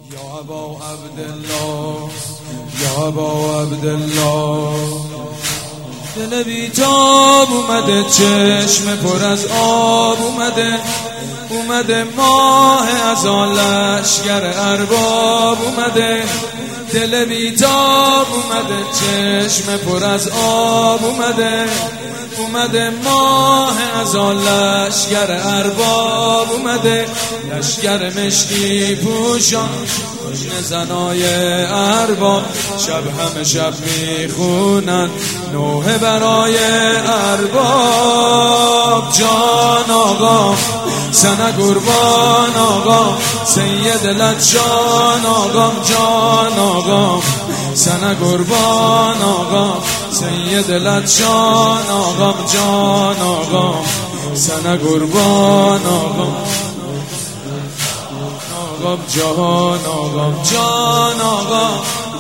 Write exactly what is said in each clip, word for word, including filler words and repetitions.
یا ابا عبدالله یا ابا عبدالله، دل بیتاب اومده، چشم پر از آب اومده، اومده ماه از آن لشگر ارباب اومده، دل بیتاب اومده، چشم پر از آب اومده، اومده ماه از آن لشگر ارباب اومده، لشگر مشکی پوشان زنای ارباب، شب همه شب میخونن نوحه برای ارباب. جان آقا سنه قربان آقا، سید لجان آقا، جان آقا سنه قربان آقا، سید لجان آقا، جان آقا سنه قربان آقا، آقا جان آقا، جان آقا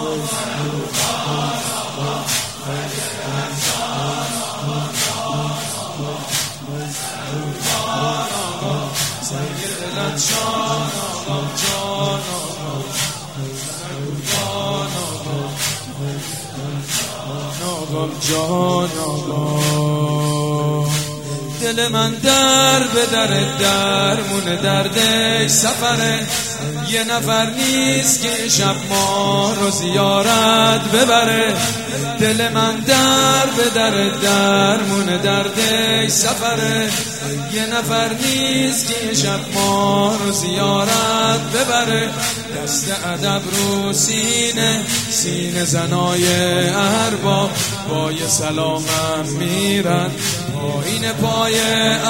جان آقا. دل من در به در درمون دردش سفره، یه نفر نیست که شب ما رو زیارت ببره، دل من در به در درمون دردش سفره، یه نفر نیست که شب ما رو زیارت ببره، دست ادب رو سینه سینه زنای ارباب، با یه سلامم میرن پایین پای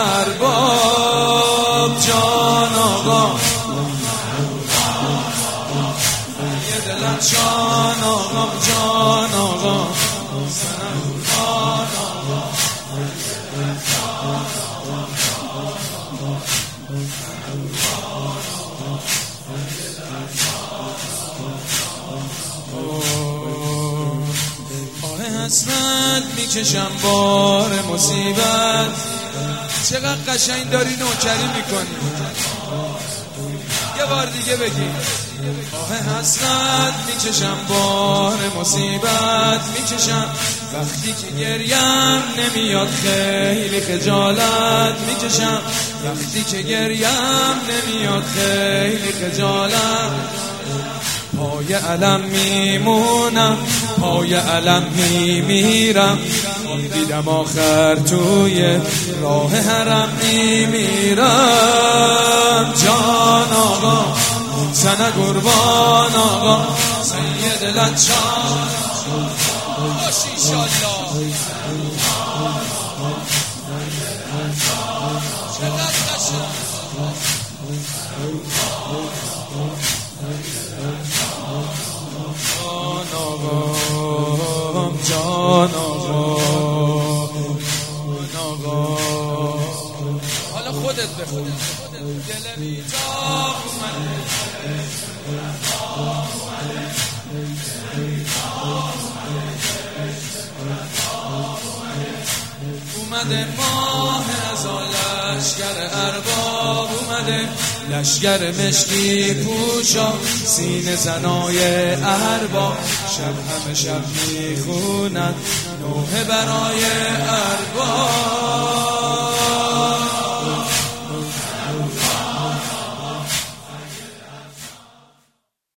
ارباب. جان آقا یه دلت جان آقا، جان آقا حسرت میکشم بار مصیبت، چقدر قشنگ داری نوکری میکنی، یه بار دیگه بگی. آه حسرت میکشم بار مصیبت میکشم، وقتی که گریم نمیاد خیلی خجالت میکشم، وقتی که گریم نمیاد خیلی خجالت، پای علم میمونم پای علم میمیرم، دیدم آخر توی راه حرم میمیرم. جان آقا سنه قربان آقا، سید لجان باش انشالله. چقدر قشنگ جان آقا، حالا خودت بخون. دل بیتاب اومده، ماه از آن لشگر ارباب اومده، لشگر مشکی پوشا سینه زنای ارباب، شب همه شب میخونن نوحه برای ارباب.